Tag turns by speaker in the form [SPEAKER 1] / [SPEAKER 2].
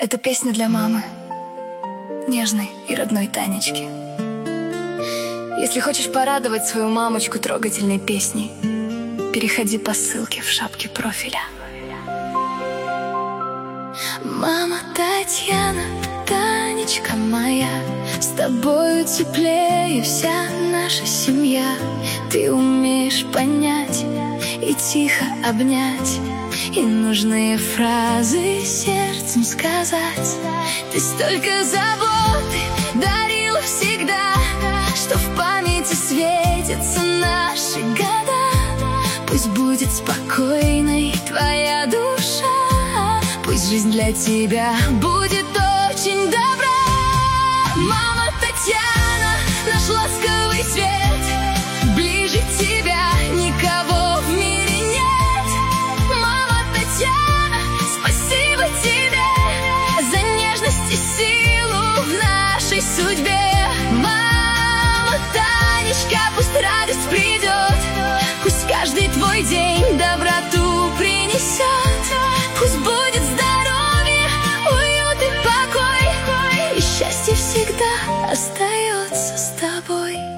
[SPEAKER 1] Это песня для мамы, нежной и родной Танечки. Если хочешь порадовать свою мамочку трогательной песней, переходи по ссылке в шапке профиля. Мама Татьяна, Танечка моя, с тобою теплее вся наша семья. Ты умеешь понять и тихо обнять, и нужные фразы сердцем сказать. Ты столько заботы дарила всегда, что в памяти светятся наши года. Пусть будет спокойной твоя душа, пусть жизнь для тебя будет очень добра. Мама Татьяна, наш ласковый свет, ближе тебя никого в мире нет. Мама Татьяна, спасибо тебе за нежность и силу в нашей судьбе. Мама Танечка, пусть радость придет, пусть каждый твой день доброту принесет. Пусть будет здоровье, уют и покой, и счастье всегда остается с тобой.